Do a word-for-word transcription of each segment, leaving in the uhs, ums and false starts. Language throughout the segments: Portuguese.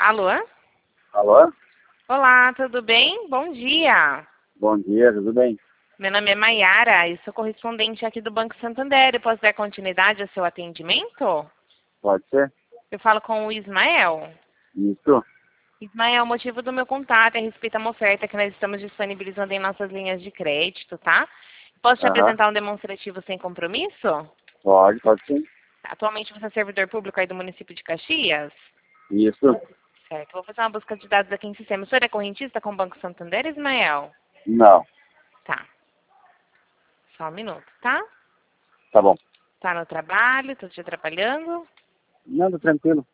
Alô? Alô? Olá, tudo bem? Bom dia. Bom dia, tudo bem? Meu nome é Maiara e sou correspondente aqui do Banco Santander. Eu posso dar continuidade ao seu atendimento? Pode ser? Eu falo com o Ismael. Isso? Ismael, o motivo do meu contato é a respeito a uma oferta que nós estamos disponibilizando em nossas linhas de crédito, tá? Posso te Aham. apresentar um demonstrativo sem compromisso? Pode, pode sim. Atualmente você é servidor público aí do município de Caxias? Isso? Certo. Vou fazer uma busca de dados aqui em sistema. O senhor é correntista com o Banco Santander, Ismael? Não. Tá. Só um minuto, tá? Tá bom. Tá no trabalho, tô te atrapalhando. Não, tá tranquilo.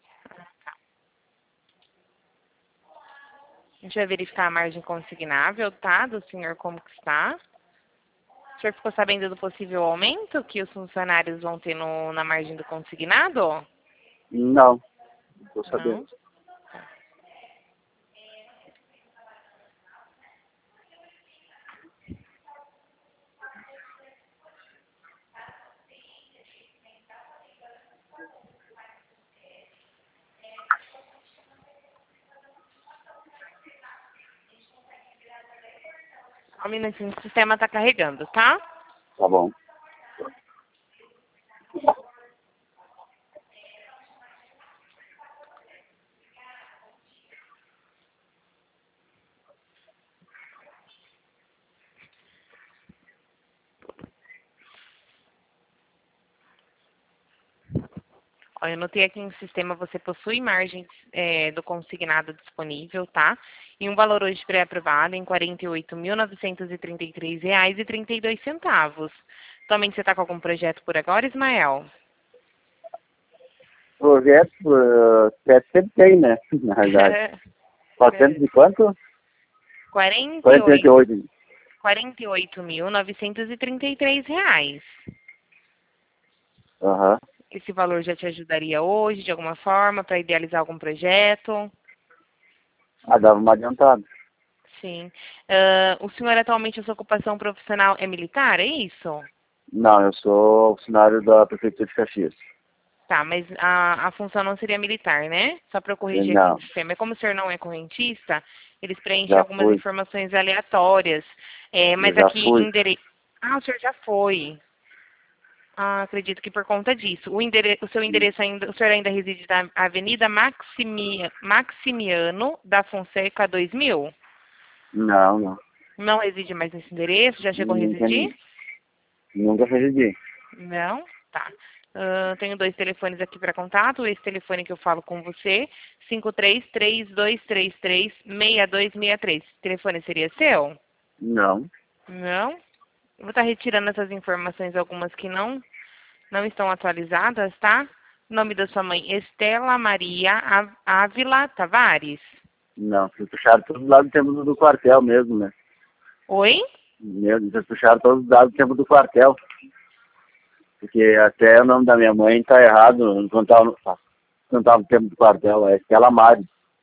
A gente vai verificar a margem consignável, tá? Do senhor como que está. O senhor ficou sabendo do possível aumento que os funcionários vão ter no, na margem do consignado? Não. Não tô sabendo. Não? Só um minutinho, o sistema tá carregando, tá? Tá bom. Ó, eu notei aqui no sistema, você possui margem é, do consignado disponível, tá? E um valor hoje pré-aprovado em quarenta e oito mil novecentos e trinta e três reais e trinta e dois centavos. Atualmente você está com algum projeto por agora, Ismael? Projeto, uh, sempre tem, né? Na realidade. quatrocentos e quanto? quarenta e quarenta e oito, oito. quarenta e oito mil novecentos e trinta e três reais. Aham. Esse valor já te ajudaria hoje, de alguma forma, para idealizar algum projeto? Ah, dava uma adiantada. Sim. Ah, o senhor atualmente, a sua ocupação profissional é militar, é isso? Não, eu sou funcionário da Prefeitura de Caxias. Tá, mas a, a função não seria militar, né? Só para eu corrigir aqui no Não, sistema. É como o senhor não é correntista, eles preenchem já algumas fui. informações aleatórias. É, Eu mas já aqui, fui. endereço... Ah, o senhor já foi. Ah, acredito que por conta disso. O, endere... o seu endereço ainda, o senhor ainda reside na Avenida Maximi... Maximiano da Fonseca dois mil? Não, não. Não reside mais nesse endereço? Já chegou a Nunca, residir? nunca residi. Não? Tá. Ah, tenho dois telefones aqui para contato. Esse telefone que eu falo com você, cinco três três dois três três seis dois seis três. Esse telefone seria seu? Não. Não? Eu vou estar retirando essas informações, algumas que não, não estão atualizadas, tá? O nome da sua mãe, Estela Maria Á- Ávila Tavares. Não, vocês puxaram todos os dados do tempo do quartel mesmo, né? Oi? Mesmo, vocês puxaram todos os dados do tempo do quartel. Porque até o nome da minha mãe tá errado, não tava, não tava no tempo do quartel, é Estela Mari.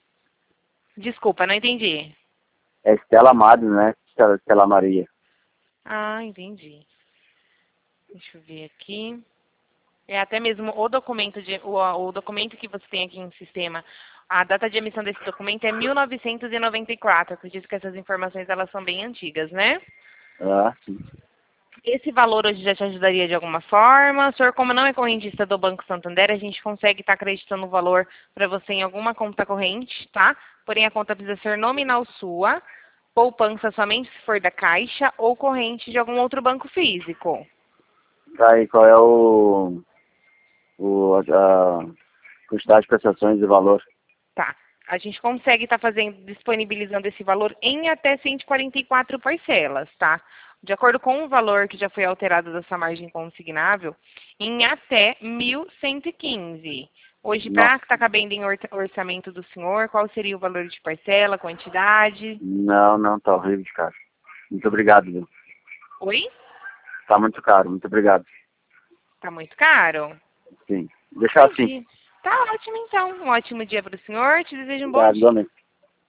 Desculpa, não entendi. É Estela Mari, né? Estela, Estela Maria. Ah, entendi. Deixa eu ver aqui. É até mesmo o documento de, o, o documento que você tem aqui em sistema. A data de emissão desse documento é mil novecentos e noventa e quatro. Eu acredito que essas informações elas são bem antigas, né? Ah, sim. Esse valor hoje já te ajudaria de alguma forma? O senhor, como não é correntista do Banco Santander, a gente consegue estar acreditando o valor para você em alguma conta corrente, tá? Porém, a conta precisa ser nominal sua, poupança somente se for da Caixa ou corrente de algum outro banco físico. Tá aí, qual é o, o a quantidade de prestações de valor? Tá. A gente consegue estar fazendo, disponibilizando esse valor em até cento e quarenta e quatro parcelas, tá? De acordo com o valor que já foi alterado da sua margem consignável, em até mil cento e quinze. Hoje, para Nossa, estar cabendo em or- orçamento do senhor, qual seria o valor de parcela, quantidade? não, não, tá horrível de caro. Muito obrigado, viu? Oi? Tá muito caro, muito obrigado. Tá muito caro? Sim. Deixar assim. Entendi. Tá ótimo, então. Um ótimo dia para o senhor. Te desejo um bom Obrigado, dia. igualmente.